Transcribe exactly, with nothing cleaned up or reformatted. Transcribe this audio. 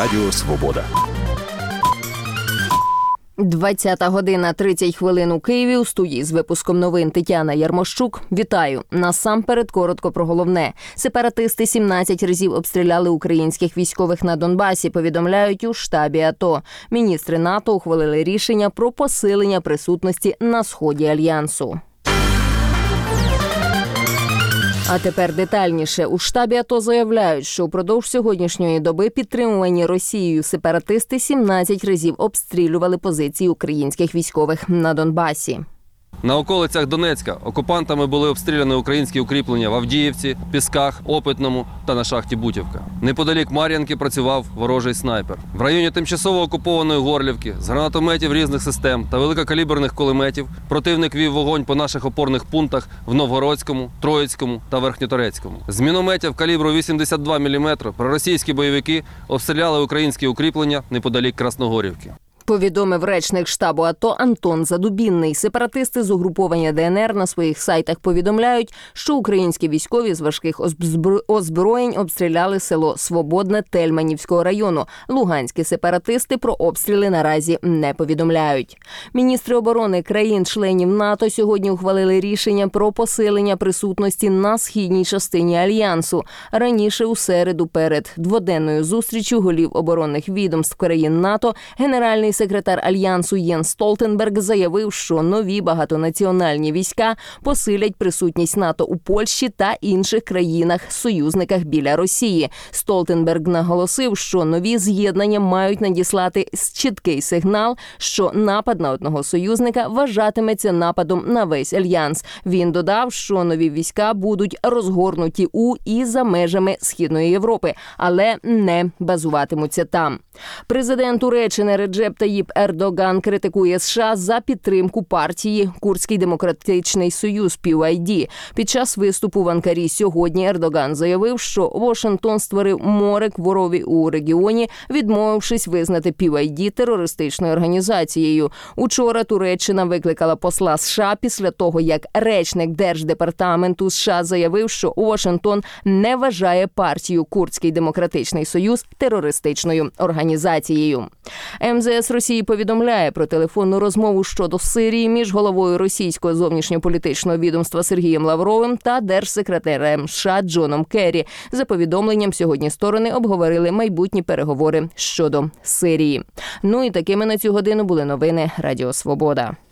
Радіо Свобода. двадцята година тридцять хвилин у Києві. У студії з випуском новин Тетяна Ярмощук. Вітаю. Насамперед коротко про головне. Сепаратисти сімнадцять разів обстріляли українських військових на Донбасі, повідомляють у штабі АТО. Міністри НАТО ухвалили рішення про посилення присутності на сході Альянсу. А тепер детальніше. У штабі АТО заявляють, що впродовж сьогоднішньої доби підтримувані Росією сепаратисти сімнадцять разів обстрілювали позиції українських військових на Донбасі. На околицях Донецька окупантами були обстріляні українські укріплення в Авдіївці, Пісках, Опитному та на шахті Бутівка. Неподалік Мар'їнки працював ворожий снайпер. В районі тимчасово окупованої Горлівки з гранатометів різних систем та великокаліберних кулеметів противник вів вогонь по наших опорних пунктах в Новгородському, Троїцькому та Верхньоторецькому. З мінометів калібру вісімдесят два міліметри проросійські бойовики обстріляли українські укріплення неподалік Красногорівки. Повідомив речник штабу АТО Антон Задубінний. Сепаратисти з угруповання ДНР на своїх сайтах повідомляють, що українські військові з важких озброєнь обстріляли село Свободне Тельманівського району. Луганські сепаратисти про обстріли наразі не повідомляють. Міністри оборони країн-членів НАТО сьогодні ухвалили рішення про посилення присутності на східній частині Альянсу. Раніше у середу перед дводенною зустрічю голів оборонних відомств країн НАТО генеральний секретар Альянсу Єнс Столтенберг заявив, що нові багатонаціональні війська посилять присутність НАТО у Польщі та інших країнах-союзниках біля Росії. Столтенберг наголосив, що нові з'єднання мають надіслати чіткий сигнал, що напад на одного союзника вважатиметься нападом на весь Альянс. Він додав, що нові війська будуть розгорнуті у і за межами Східної Європи, але не базуватимуться там. Президент Туреччини Реджеп Таїп Ердоган критикує США за підтримку партії Курдський демократичний союз пі вай ді. Під час виступу в Анкарі сьогодні Ердоган заявив, що Вашингтон створив море кворові у регіоні, відмовившись визнати пі вай ді терористичною організацією. Учора Туреччина викликала посла США після того, як речник Держдепартаменту США заявив, що Вашингтон не вважає партію Курдський демократичний союз терористичною організацією. ем зе ес Росії повідомляє про телефонну розмову щодо Сирії між головою російського зовнішньополітичного відомства Сергієм Лавровим та держсекретарем США Джоном Керрі. За повідомленням, сьогодні сторони обговорили майбутні переговори щодо Сирії. Ну і такими на цю годину були новини Радіо Свобода.